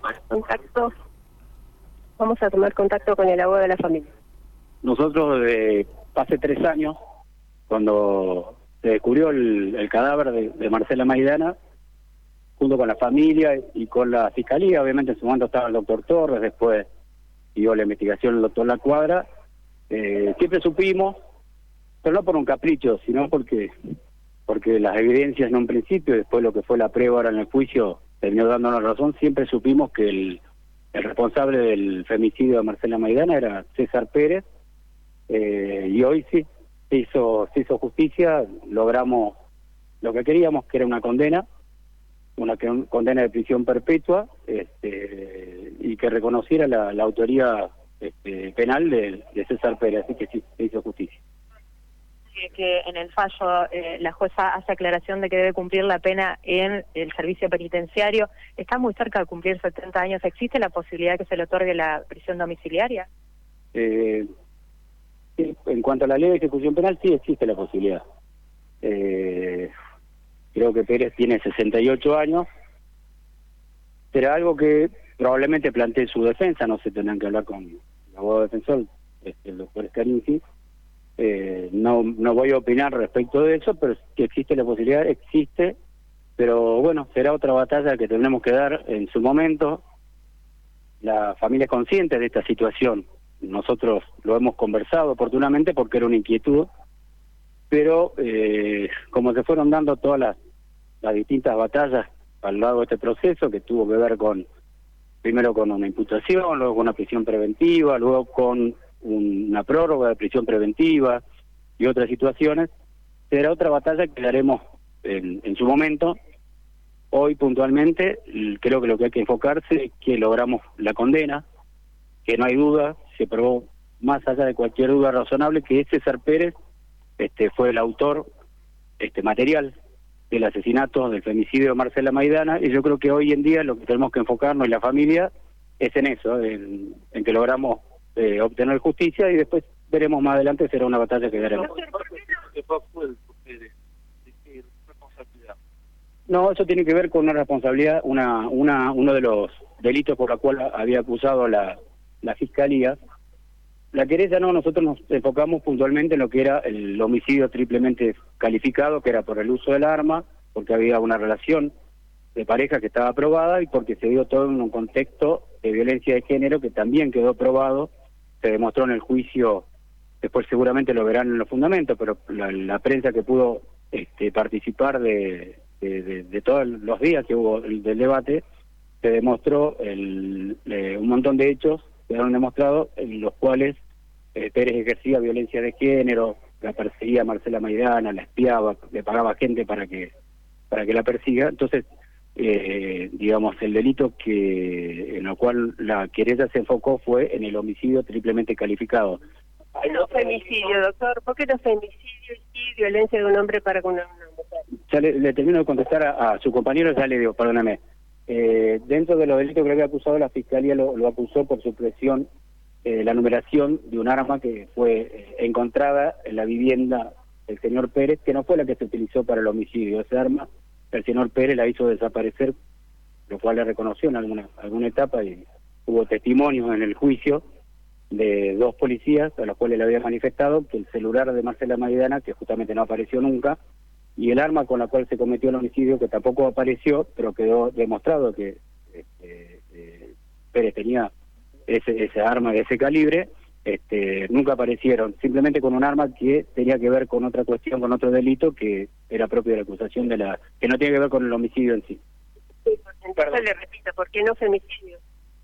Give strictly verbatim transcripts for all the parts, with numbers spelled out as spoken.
Contacto. Vamos a tomar contacto con el abogado de la familia. Nosotros eh, hace tres años, cuando se descubrió el, el cadáver de, de Marcela Maidana, junto con la familia y con la fiscalía, obviamente en su momento estaba el doctor Torres, después siguió la investigación el doctor La Cuadra, eh, siempre supimos, pero no por un capricho, sino porque porque las evidencias en un principio, después lo que fue la prueba ahora en el juicio, terminó dándonos razón, siempre supimos que el, el responsable del femicidio de Marcela Maidana era César Pérez, eh, y hoy sí, se hizo, se hizo justicia, logramos lo que queríamos, que era una condena, una condena de prisión perpetua, este, y que reconociera la, la autoría este, penal de, de César Pérez, así que sí, se hizo justicia. Que en el fallo eh, la jueza hace aclaración de que debe cumplir la pena en el servicio penitenciario. Está muy cerca de cumplir setenta años. ¿Existe la posibilidad que se le otorgue la prisión domiciliaria? Eh, en cuanto a la ley de ejecución penal, sí existe la posibilidad. Eh, creo que Pérez tiene sesenta y ocho años. Será algo que probablemente plantee su defensa, no se tendrán que hablar con el abogado defensor, el doctor Scarinci. Eh, no no voy a opinar respecto de eso, pero que existe la posibilidad, existe, pero bueno, será otra batalla que tendremos que dar en su momento. La familia es consciente de esta situación, nosotros lo hemos conversado oportunamente porque era una inquietud, pero eh, como se fueron dando todas las, las distintas batallas a lo largo de este proceso, que tuvo que ver con, primero con una imputación, luego con una prisión preventiva, luego con una prórroga de prisión preventiva y otras situaciones, será otra batalla que daremos en, en su momento. Hoy puntualmente creo que lo que hay que enfocarse es que logramos la condena, que no hay duda, se probó más allá de cualquier duda razonable que César Pérez este, fue el autor este material del asesinato, del femicidio de Marcela Maidana, y yo creo que hoy en día lo que tenemos que enfocarnos en la familia es en eso, en, en que logramos Eh, obtener justicia, y después veremos más adelante, será una batalla que daremos. No, eso tiene que ver con una responsabilidad, una una uno de los delitos por la cual había acusado la, la fiscalía. La querella no, nosotros nos enfocamos puntualmente en lo que era el homicidio triplemente calificado, que era por el uso del arma, porque había una relación de pareja que estaba aprobada y porque se dio todo en un contexto de violencia de género que también quedó probado. Se demostró en el juicio, después seguramente lo verán en los fundamentos, pero la, la prensa que pudo este, participar de, de, de, de todos los días que hubo el, del debate, se demostró el, eh, un montón de hechos que quedaron demostrados en los cuales eh, Pérez ejercía violencia de género, la perseguía a Marcela Maidana, la espiaba, le pagaba gente para que para que la persiga. Entonces, Eh, digamos, el delito que en el cual la querella se enfocó fue en el homicidio triplemente calificado. ¿Por qué no femicidio, doctor? ¿Por qué no femicidio y violencia de un hombre para con una mujer? Ya le, le termino de contestar a, a su compañero, ya le digo, perdóname. Eh, dentro de los delitos que había acusado, la Fiscalía lo, lo acusó por supresión, eh, la numeración de un arma que fue eh, encontrada en la vivienda del señor Pérez, que no fue la que se utilizó para el homicidio. Esa arma el señor Pérez la hizo desaparecer, lo cual le reconoció en alguna alguna etapa, y hubo testimonios en el juicio de dos policías a los cuales le había manifestado que el celular de Marcela Maidana, que justamente no apareció nunca, y el arma con la cual se cometió el homicidio, que tampoco apareció, pero quedó demostrado que este, eh, Pérez tenía ese, ese arma de ese calibre, este, nunca aparecieron, simplemente con un arma que tenía que ver con otra cuestión, con otro delito que era propio de la acusación de la, que no tiene que ver con el homicidio en sí. Sí, entonces le repito, ¿por qué no femicidio?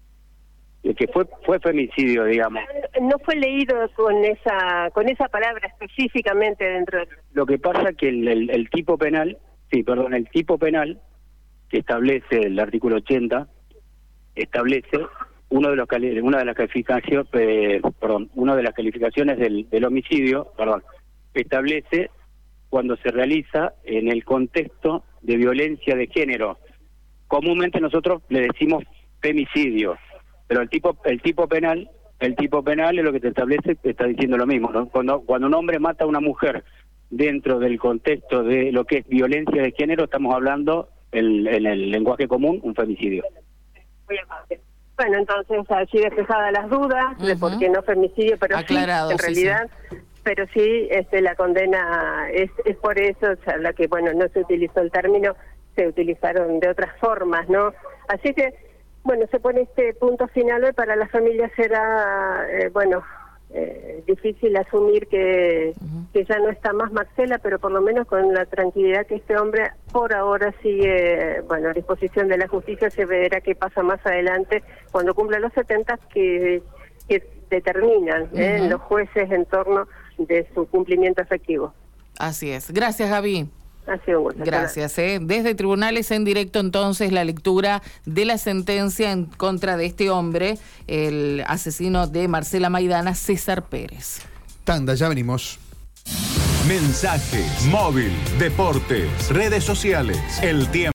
El que fue fue femicidio, digamos. No fue leído con esa con esa palabra específicamente dentro de... Lo que pasa que el, el, el tipo penal, sí, perdón, el tipo penal que establece el artículo ochenta, establece uno de los cali una de las calificaciones, eh, perdón, una de las calificaciones del, del homicidio, perdón, establece cuando se realiza en el contexto de violencia de género. Comúnmente nosotros le decimos femicidio, pero el tipo el tipo penal el tipo penal es lo que te establece, te está diciendo lo mismo, ¿no? Cuando cuando un hombre mata a una mujer dentro del contexto de lo que es violencia de género, estamos hablando el, en el lenguaje común un femicidio. muy amable. Bueno, entonces allí despejadas las dudas uh-huh. de por qué no femicidio, pero aclarado, sí, en sí, realidad, sí. pero sí, este, la condena es, es por eso, o sea, la que, bueno, no se utilizó el término, se utilizaron de otras formas, ¿no? Así que, bueno, se pone este punto final hoy. Para las familias será, eh, bueno, eh, difícil asumir que, uh-huh. que ya no está más Marcela, pero por lo menos con la tranquilidad que este hombre por ahora sigue, bueno, a disposición de la justicia. Se verá qué pasa más adelante cuando cumpla los setenta, que, que determinan uh-huh. eh, los jueces en torno de su cumplimiento efectivo. Así es. Gracias, Gaby. Ha sido un gusto. Gracias. ¿eh? Desde Tribunales en Directo, entonces, la lectura de la sentencia en contra de este hombre, el asesino de Marcela Maidana, César Pérez. Tanda, ya venimos. Mensajes, móvil, deportes, redes sociales, el tiempo.